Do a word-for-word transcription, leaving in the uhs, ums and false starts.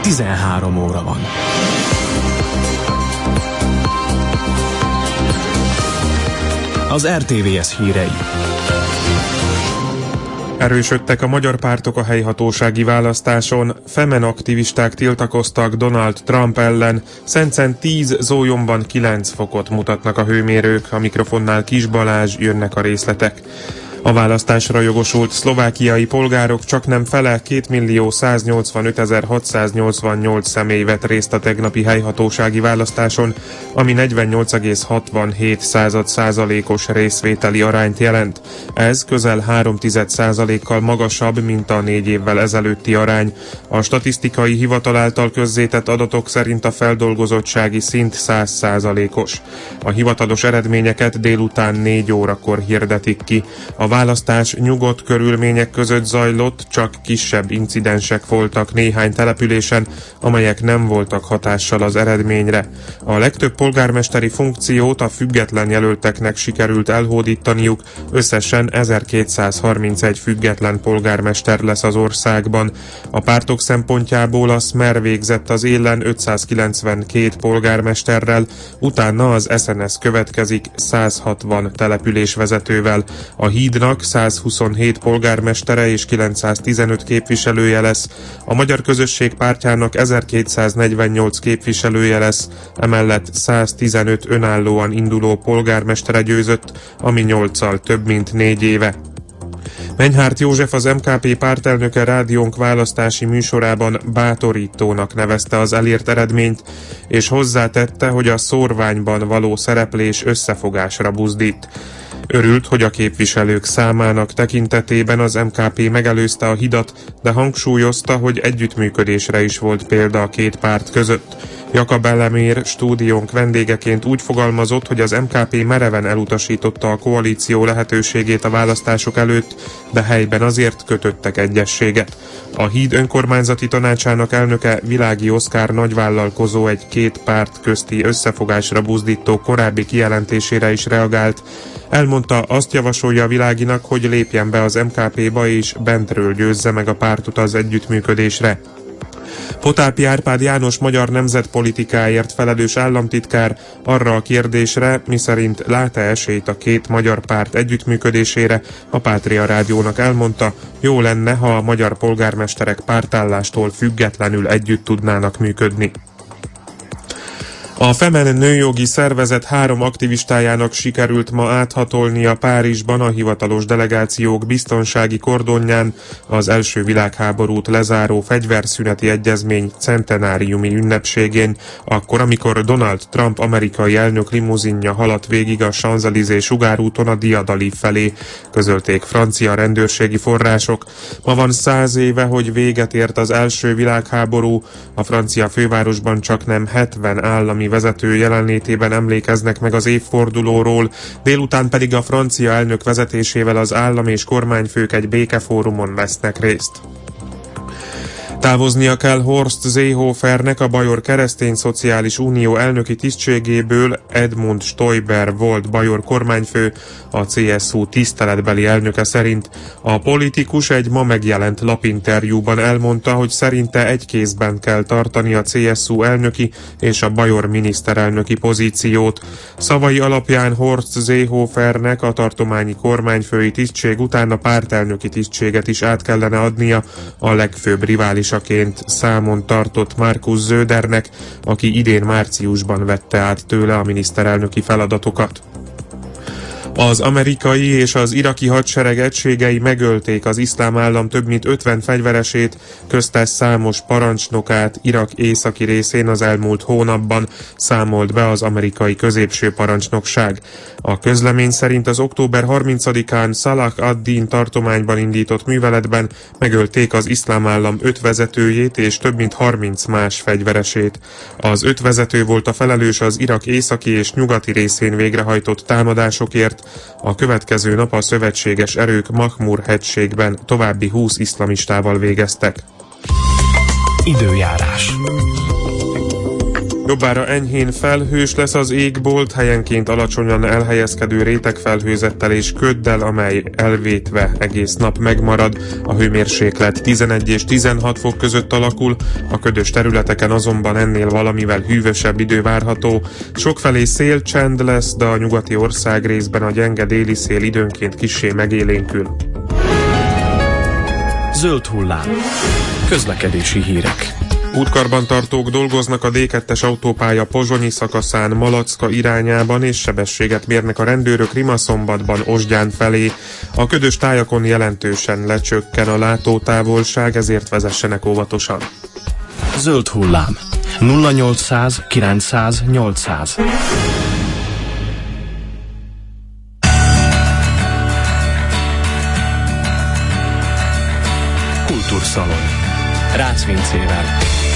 tizenhárom óra van. Az er té vé es hírei. Erősödtek a magyar pártok a helyhatósági választáson, femen aktivisták tiltakoztak Donald Trump ellen, Szencen tíz, Zólyomban kilenc fokot mutatnak a hőmérők, a mikrofonnál Kis Balázs, jönnek a részletek. A választásra jogosult szlovákiai polgárok csaknem fele, kétmillió száznyolcvanötezer-hatszáznyolcvannyolc személy vett részt a tegnapi helyhatósági választáson, ami negyvennyolc egész hatvanhét százalékos részvételi arányt jelent. Ez közel három tized százalékkal magasabb, mint a négy évvel ezelőtti arány. A statisztikai hivatal által közzétett adatok szerint a feldolgozottsági szint száz százalékos. A hivatalos eredményeket délután négy órakor hirdetik ki. A választás nyugodt körülmények között zajlott, csak kisebb incidensek voltak néhány településen, amelyek nem voltak hatással az eredményre. A legtöbb polgármesteri funkciót a független jelölteknek sikerült elhódítaniuk, összesen ezerkétszázharmincegy független polgármester lesz az országban. A pártok szempontjából a Smer végzett az élen ötszázkilencvenkét polgármesterrel, utána az es en es következik százhatvan településvezetővel. A Hídnak százhuszonhét polgármestere és kilencszáztizenöt képviselője lesz, a Magyar Közösség Pártjának ezerkétszáznegyvennyolc képviselője lesz, emellett száztizenöt önállóan induló polgármestere győzött, ami nyolccal több mint négy éve. Menyhárt József, az em ká pé pártelnöke rádiónk választási műsorában bátorítónak nevezte az elért eredményt, és hozzátette, hogy a szórványban való szereplés összefogásra buzdít. Örült, hogy a képviselők számának tekintetében az em ká pé megelőzte a hidat, de hangsúlyozta, hogy együttműködésre is volt példa a két párt között. Jakab Elemér stúdiónk vendégeként úgy fogalmazott, hogy az em ká pé mereven elutasította a koalíció lehetőségét a választások előtt, de helyben azért kötöttek egyezséget. A Híd önkormányzati tanácsának elnöke, Világi Oszkár nagyvállalkozó egy két párt közti összefogásra buzdító korábbi kijelentésére is reagált. Elmondta, azt javasolja Világinak, hogy lépjen be az em ká péba és bentről győzze meg a pártot az együttműködésre. Potápi Árpád János magyar nemzetpolitikáért felelős államtitkár arra a kérdésre, miszerint lát-e esélyt a két magyar párt együttműködésére, a Pátria Rádiónak elmondta, jó lenne, ha a magyar polgármesterek pártállástól függetlenül együtt tudnának működni. A Femen nőjogi szervezet három aktivistájának sikerült ma áthatolnia Párizsban a hivatalos delegációk biztonsági kordonján az első világháborút lezáró fegyverszüneti egyezmény centenáriumi ünnepségén, akkor, amikor Donald Trump amerikai elnök limuzinja haladt végig a Champs-Élysées sugárúton a Diadali felé, közölték francia rendőrségi források. Ma van száz éve, hogy véget ért az első világháború, a francia fővárosban csaknem hetven állami vezető jelenlétében emlékeznek meg az évfordulóról, délután pedig a francia elnök vezetésével az állam és kormányfők egy békefórumon vesznek részt. Távoznia kell Horst Seehofernek, a Bajor Keresztény Szociális Unió elnöki tisztségéből. Edmund Stoiber volt bajor kormányfő, a cé es u tiszteletbeli elnöke szerint. A politikus egy ma megjelent lapinterjúban elmondta, hogy szerinte egy kézben kell tartani a cé es u elnöki és a bajor miniszterelnöki pozíciót. Szavai alapján Horst Seehofernek a tartományi kormányfői tisztség után a pártelnöki tisztséget is át kellene adnia a legfőbb rivális számon tartott Markus Södernek, aki idén márciusban vette át tőle a miniszterelnöki feladatokat. Az amerikai és az iraki hadsereg egységei megölték az Iszlám Állam több mint ötven fegyveresét, köztes számos parancsnokát Irak északi részén az elmúlt hónapban, számolt be az amerikai középső parancsnokság. A közlemény szerint az október harmincadikán Salah ad-Din tartományban indított műveletben megölték az Iszlám Állam öt vezetőjét és több mint harminc más fegyveresét. Az öt vezető volt a felelős az Irak északi és nyugati részén végrehajtott támadásokért. A következő nap a szövetséges erők Mahmur hegységben további húsz iszlamistával végeztek. Időjárás. Jobbára enyhén felhős lesz az égbolt, helyenként alacsonyan elhelyezkedő rétegfelhőzettel és köddel, amely elvétve egész nap megmarad. A hőmérséklet tizenegy és tizenhat fok között alakul, a ködös területeken azonban ennél valamivel hűvösebb idő várható. Sokfelé szélcsend lesz, de a nyugati ország részben a gyenge déli szél időnként kissé megélénkül. Zöld hullám. Közlekedési hírek. Útkarbantartók dolgoznak a dé kettes autópálya pozsonyi szakaszán Malacka irányában, és sebességet mérnek a rendőrök Rimaszombatban Osgyán felé. A ködös tájakon jelentősen lecsökken a látótávolság, ezért vezessenek óvatosan. Zöld hullám. nulla nyolcszáz kilencszáz nyolcszáz. Kultúrszalon. Rácz Vincével.